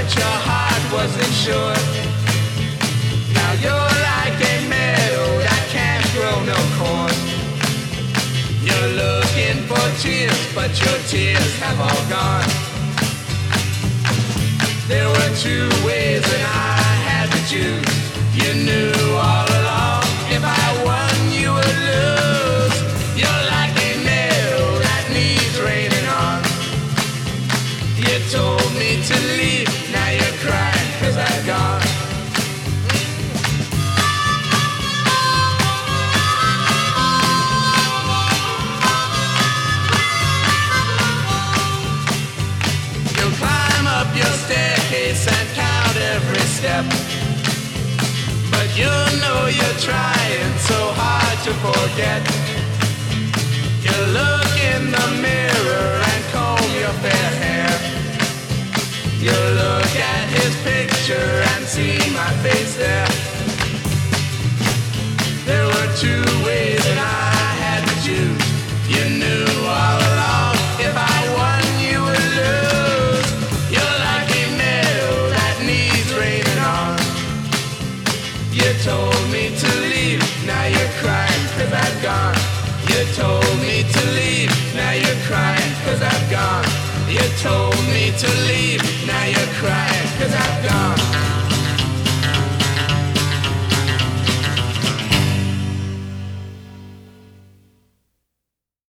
but your heart wasn't sure. Now you're like a meadow that can't grow no corn. You're looking for tears, but your tears have all gone. There were two ways and I had to choose. You knew all along, if I won you would lose. You're like a meadow that needs raining on. You told me to leave, now you're crying 'cause I've gone. You'll climb up your staircase and count every step, but you know you're trying so hard to forget. You look in the mirror and comb your fair hair. You look at his picture and see my face there. There were two ways and I had to choose. You knew all along, if I won you would lose. You're like a meadow that needs raining on. You told me to leave, now you're crying 'cause I've gone. You told me to leave, now you're crying 'cause I've gone. You told me to leave, now you're crying 'cause I've gone.